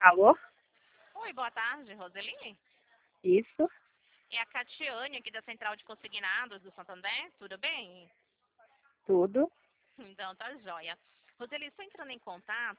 Alô? Oi, boa tarde, Roseli. Isso, É a Catiane aqui da Central de Consignados do Santander, tudo bem? tudo. Então tá joia. Roseli, estou entrando em contato